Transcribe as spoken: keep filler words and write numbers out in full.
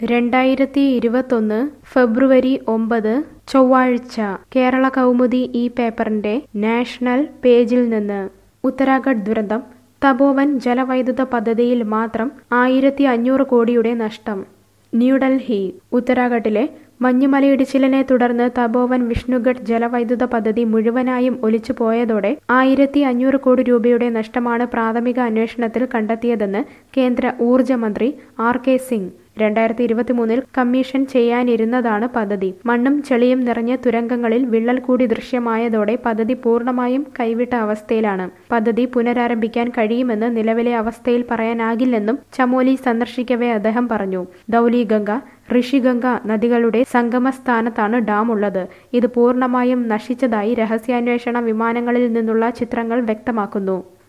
രണ്ടായിരത്തി ഇരുപത്തൊന്ന് ഫെബ്രുവരി ഒമ്പത് ചൊവ്വാഴ്ച കേരള കൗമുദി ഈ പേപ്പറിന്റെ നാഷണൽ പേജിൽ നിന്ന് ഉത്തരാഖണ്ഡ് ദുരന്തം തപോവൻ ജലവൈദ്യുത പദ്ധതിയിൽ മാത്രം ആയിരത്തി അഞ്ഞൂറ് കോടിയുടെ നഷ്ടം. ന്യൂഡൽഹി ഉത്തരാഖണ്ഡിലെ മഞ്ഞുമലയിടിച്ചിലിനെ തുടർന്ന് തപോവൻ വിഷ്ണുഗഡ് ജലവൈദ്യുത പദ്ധതി മുഴുവനായും ഒലിച്ചുപോയതോടെ ആയിരത്തി അഞ്ഞൂറ് കോടി രൂപയുടെ നഷ്ടമാണ് പ്രാഥമിക അന്വേഷണത്തിൽ കണ്ടെത്തിയതെന്ന് കേന്ദ്ര ഊർജ മന്ത്രി ആർ കെ സിംഗ്. രണ്ടായിരത്തി ഇരുപത്തിമൂന്നിൽ കമ്മീഷൻ ചെയ്യാനിരുന്നതാണ് പദ്ധതി. മണ്ണും ചെളിയും നിറഞ്ഞ തുരങ്കങ്ങളിൽ വിള്ളൽ കൂടി ദൃശ്യമായതോടെ പദ്ധതി പൂർണ്ണമായും കൈവിട്ട അവസ്ഥയിലാണ്. പദ്ധതി പുനരാരംഭിക്കാൻ കഴിയുമെന്ന് നിലവിലെ അവസ്ഥയിൽ പറയാനാകില്ലെന്നും ചമോലി സന്ദർശിക്കവേ അദ്ദേഹം പറഞ്ഞു. ധൗലിഗംഗ, ഋഷിഗംഗ നദികളുടെ സംഗമസ്ഥാനത്താണ് ഡാം ഉള്ളത്. ഇത് പൂർണ്ണമായും നശിച്ചതായി രഹസ്യാന്വേഷണ വിമാനങ്ങളിൽ നിന്നുള്ള ചിത്രങ്ങൾ വ്യക്തമാക്കുന്നു.